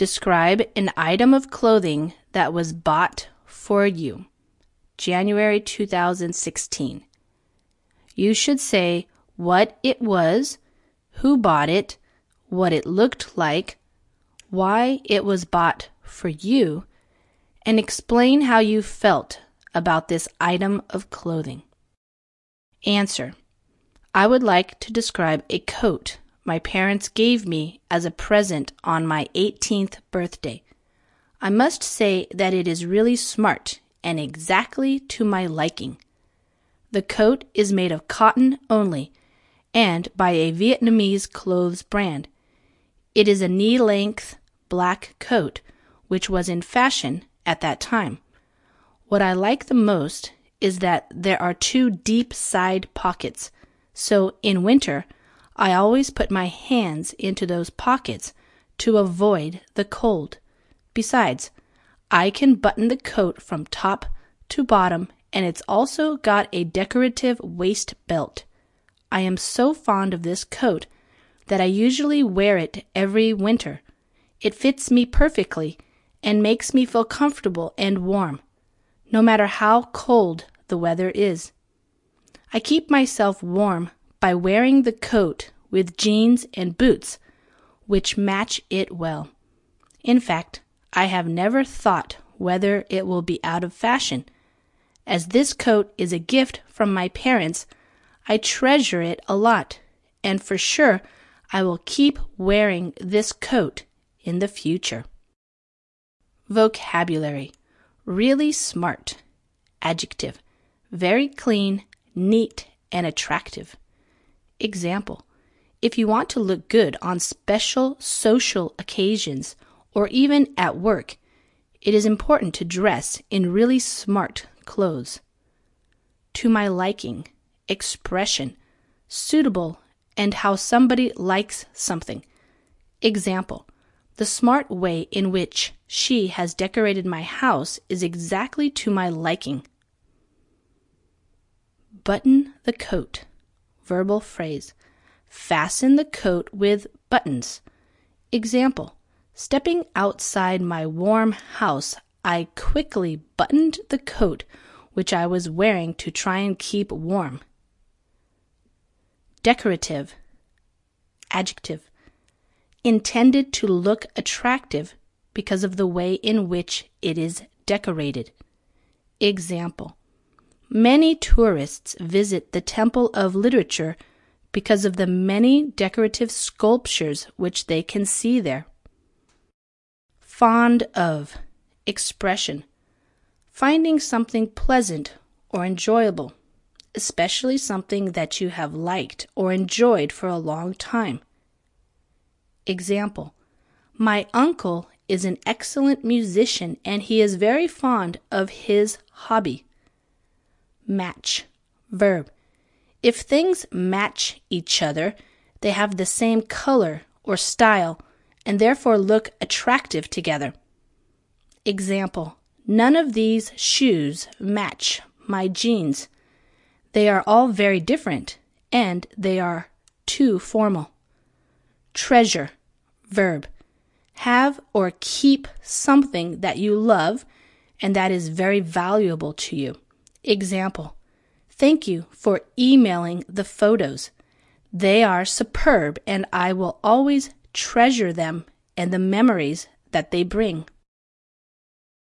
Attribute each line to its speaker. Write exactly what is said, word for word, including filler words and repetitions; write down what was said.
Speaker 1: Describe an item of clothing that was bought for you. January two thousand sixteen. You should say what it was, who bought it, what it looked like, why it was bought for you, and explain how you felt about this item of clothing. Answer. I would like to describe a coat my parents gave me as a present on my eighteenth birthday. I must say that it is really smart and exactly to my liking. The coat is made of cotton only and by a Vietnamese clothes brand. It is a knee-length black coat, which was in fashion at that time. What I like the most is that there are two deep side pockets, so in winter, I always put my hands into those pockets to avoid the cold. Besides, I can button the coat from top to bottom, and it's also got a decorative waist belt. I am so fond of this coat that I usually wear it every winter. It fits me perfectly and makes me feel comfortable and warm, no matter how cold the weather is. I keep myself warm by wearing the coat with jeans and boots, which match it well. In fact, I have never thought whether it will be out of fashion. As this coat is a gift from my parents, I treasure it a lot, and for sure I will keep wearing this coat in the future. Vocabulary. Really smart. Adjective. Very clean, neat, and attractive. Example. If you want to look good on special social occasions or even at work, it is important to dress in really smart clothes. To my liking. Expression. Suitable and how somebody likes something. Example. The smart way in which she has decorated my house is exactly to my liking. Button the coat. Verbal phrase. Fasten the coat with buttons. Example. Stepping outside my warm house, I quickly buttoned the coat which I was wearing to try and keep warm. Decorative. Adjective. Intended to look attractive because of the way in which it is decorated. Example. Many tourists visit the Temple of Literature because of the many decorative sculptures which they can see there. Fond of. Expression. Finding something pleasant or enjoyable, especially something that you have liked or enjoyed for a long time. Example. My uncle is an excellent musician and he is very fond of his hobby. Match. Verb. If things match each other, they have the same color or style and therefore look attractive together. Example. None of these shoes match my jeans. They are all very different and they are too formal. Treasure. Verb. Have or keep something that you love and that is very valuable to you. Example. Thank you for emailing the photos. They are superb and I will always treasure them and the memories that they bring.